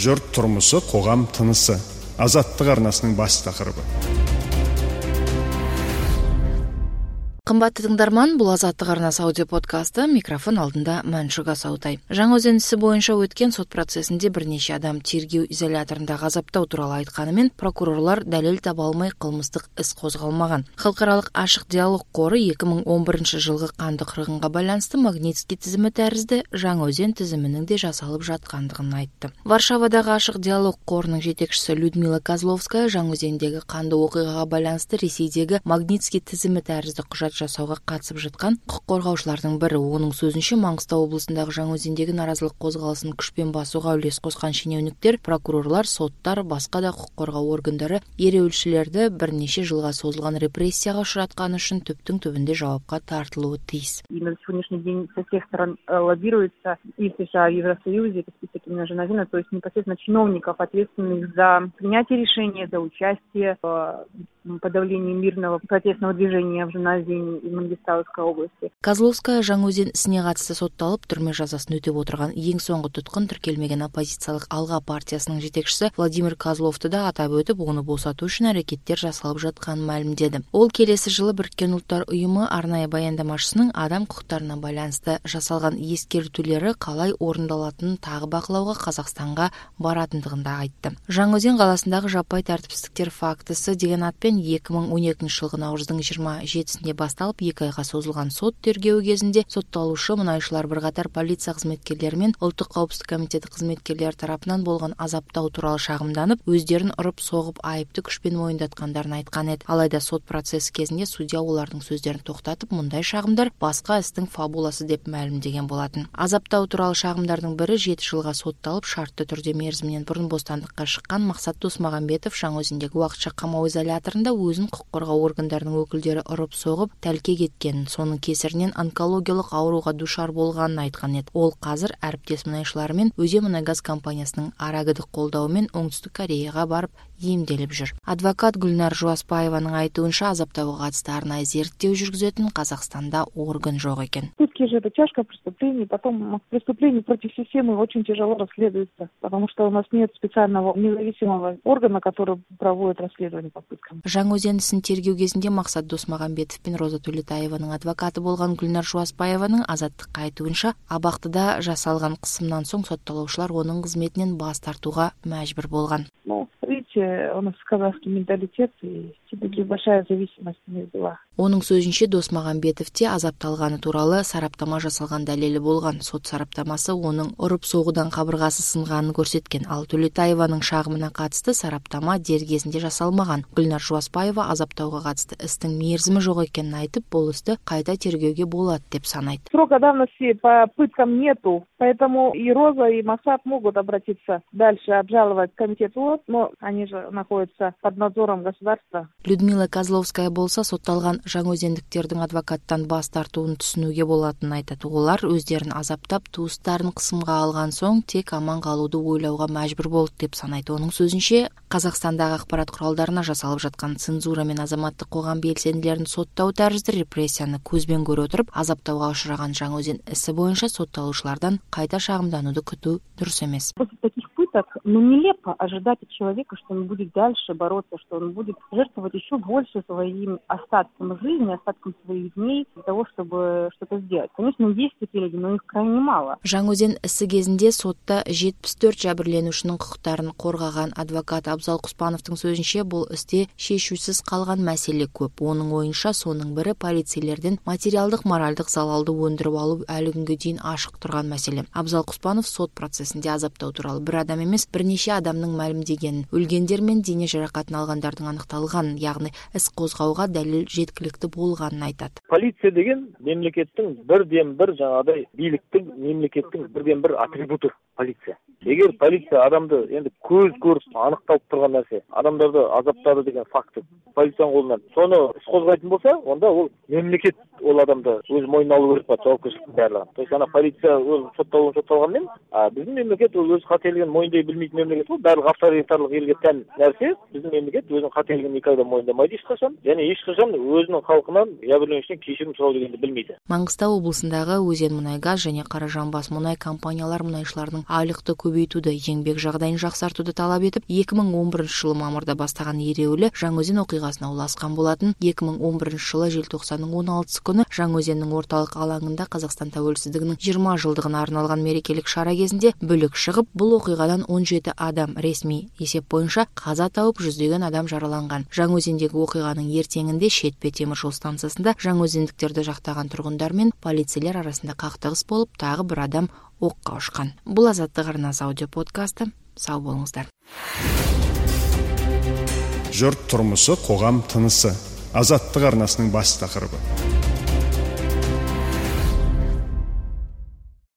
Жұрт тұрмысы, қоғам тынысы. Азаттық арнасының бас тақырыбы. Қымбатты тыңдарман, бұл Азаттық арнасы аудио подкасты, микрофон алдында Мәншүк Асаутай. Жаңаөзен ісі бойынша өткен сот процесінде бірнеше адам тергеу изоляторында ғазаптау туралы айтқанымен, прокурорлар дәлел таба алмай қылмыстық іс қозғалмаған. Халықаралық ашық диалог қоры 2011 жылғы қанды қырғынға байланысты Магнитский тізімі тәрізді Жаңаөзен тізімінің де жасалып жатқандығын айтты. Варшавадағы ашық диалог қорының жетекшісі Людмила Козловская Жаңаөзендегі қанды оқиғаға байланысты Ресейдегі Магнитский тізімі тәрізді құжат жасауға қатысып жатқан құқық қорғаушылардың бірі. Оның сөзінше, Маңғыстау облысындағы Жаңаөзендегі наразылық қозғалысын күшпен басуға үлес қосқан шенеуніктер, прокурорлар, соттар, басқа да құқық қорғау органдары ереуілшілерді бірнеше жылға созылған репрессияға ұшыратқаны үшін түптің түбінде жауапқа тартылуы тиіс. И на сегодняшний день со всех сторон лоббируется и в США, и в Евросоюзе, это список именно Женовина, то есть непосредственно чиновников, ответственных за принятие решения, за участие в подавлении мирного протестного движения в Женовине и Мангистауской области. Козловская Жаңаөзен ісіне қатысты сотталып, түрме жазасын өтеп отырған ең соңғы тұтқын тіркелмеген оппозициялық Алға партиясының жетекшісі Владимир Козловты да атап өтіп, оны босату үшін әрекеттер жасалып жатқанын мәлімдеді. Ол келесі жылы Біріккен ұлттар ұйымы арнайы баяндамашысының адам құқықтарына байланысты жасалған ескертулері қалай орындалатынын тағы бақылауға Қазақстанға баратындығын да айтты. Жаңаөзен қаласындағы жаппай тәртіпсіздіктер фактісі деген атпен 2012 жылғы наурыздың 27-сінде басталып 2 айға созылған сот тергеуі кезінде сотталушы мұнайшылар бірқатар полиция қызметкерлері мен ұлттық қауіпсіздік комитеті қызметкерлері тарапынан болған азаптау туралы шағымданып, өздерін ұрып-соғып айыпты күшпен мойындатқандарын айтқан еді. Алайда сот процесі кезінде судья олардың сөздерін тоқтатып, мұндай шағымдар басқа істің фабуласы деп мәлімдеген болатын. Азаптау туралы шағымдардың бірі 7 жылға сотталып, шартты түрде мерзімінен бұрын бостандыққа шыққан Мақсат Досмағамбетов Жаңаөзендегі уақытша қамау изоляторында өзін құқық қорғау органдарының өкілдері ұрып-соғып, тәлкек еткенін, соның кесірінен онкологиялық ауруға душар болғанын айтқан еді. Ол қазір әріптес мұнайшылармен Өзенмұнайгаз компаниясының арагідік қолдауымен Оңтүстік Кореяға барып емделіп жүр. Адвокат Гүлнар Жуаспаеваның айтуынша, азаптауға қатысты арнайы зерттеу жүргізетін Қазақстанда орган жоқ екен. Пытки же это тяжкое преступление, потом преступление против системы очень тяжело расследуется, потому что у нас нет специального независимого органа, который проводит расследование по пыткам. Жаңаөзен ісін тергеу кезінде Мақсат Досмағамбетов пен Роза Төлетаеваның адвокаты болған Гүлнар Жуаспаеваның азаттыққа айтуынша, абақтыда жасалған қысымнан соң сотталушылар оның қызметінен бас тартуға мәжбүр болған. Видите, у нас казахский менталитет и все-таки большая зависимость у них была. Оның сөзінше, Досмағамбетовте азапталғаны туралы сараптама жасалған дәлелі болған. Сот сараптамасы оның ұрып-соғудан қабырғасы сынғанын көрсеткен. Ал Төлетаеваның шағымына қатысты сараптама дер кезінде жасалмаған. Гүлнар Жуаспаева азаптауға қатысты істің мерзімі жоқ екенін айтып, бұл істі қайта тергеуге болады деп санайды. Срока давности по пыткам нету, поэтому и Роза, и Масад могут обратиться дальше, обжаловать комитет ВОЗ, но они же находятся под надзором государства. Людмила Козловская болса, сотталған жаңаөзендіктердің адвокаттан бас тартуын түсінуге болатынын айтады. Олар өздерін азаптап, туыстарын қысымға алған соң тек аман қалуды ойлауға мәжбүр болды деп санайды. Оның сөзінше, Қазақстандағы ақпарат құралдарына жасалып жатқан цензура мен азаматтық қоғам белсенділерін соттау тәрізді репрессияны көзбен көре отырып, азаптауға ұшыраған Жаңаөзен ісі бойынша сотталушылардан қайта шағымдануды күту дұрыс емес. Нелепо ожидать от человека, что он будет дальше бороться, что он будет жертвовать еще больше своим остатком жизни, остатком своих дней для того, чтобы что-то сделать. Конечно, есть такие люди, но их крайне мало. Жаңаөзен ісі кезінде сотта 74 жәбірленушінің құқықтарын қорғаған адвокат Абзал Құспановтың сөзінше, бұл істе шешусіз қалған мәселе көп. Оның ойынша, соның бірі полицейлерден материалдық, моральдық залалды өндіріп алу әлі күнге дейін ашық тұрған мәселе. Абзал Құспанов сот процесінде азаптау туралы бір адам емес, бірнеше адамның мәлімдегенін, өлгендер мен дене жарақатын алғандардың анықталғанын, яғни іс қозғауға дәлел жеткілікті болғанын айтады. Полиция деген мемлекеттің бірден-бір жаңағыдай биліктің, мемлекеттің бірден-бір атрибуты полиция. Егер полиция адамды енді көз көріп анықталып тұрған нәрсе, адамдарды азаптады деген факті полицияның қолынан соны іс қозғайтын болса, онда ол мемлекет ол адамды өз мойнына алу керек жауапкершіліктің барлығын. То есть ана полиция өз сотталғанмен, біздің мемлекет өз қателігін мойындап де білмейтін мемлекет ғой. Барлық авторитарлық елге тән нәрсе. Біздің мемлекет өзінің қателігін никогда мойындамайды ешқашан. Және ешқашан өзінің халқынан жәбірленушіден кешірім сұрау дегенді білмейді. Маңғыстау облысындағы Өзенмұнайгаз және Қаражанбас мұнай компаниялар мұнайшылардың айлықты көбейтуді, еңбек жағдайын жақсартуды талап етіп, 2011 жылы мамырда бастаған ереуілі Жаңаөзен оқиғасына ұласқан болатын. 2011 жылы желтоқсанның 16 күні Жаңаөзеннің орталық алаңында Қазақстан тәуелсіздігінің 20 жылдығына арналған мерекелік шара кезінде бүлік шығып, бұл оқиғадан 17 адам ресми есеп бойынша қаза тауып, жүздеген адам жараланған. Жаңаөзендегі оқиғаның ертеңінде Шетпе темір жол станциясында жаңаөзендіктерді жақтаған тұрғындар мен полицейлер арасында қақтығыс болып, тағы бір адам оққа ұшқан. Бұл Азаттық арнасы аудио подкасты. Сау болыңыздар. Жұрт тұрмысы, қоғам тынысы. Азаттық арнасының бас тақырыбы.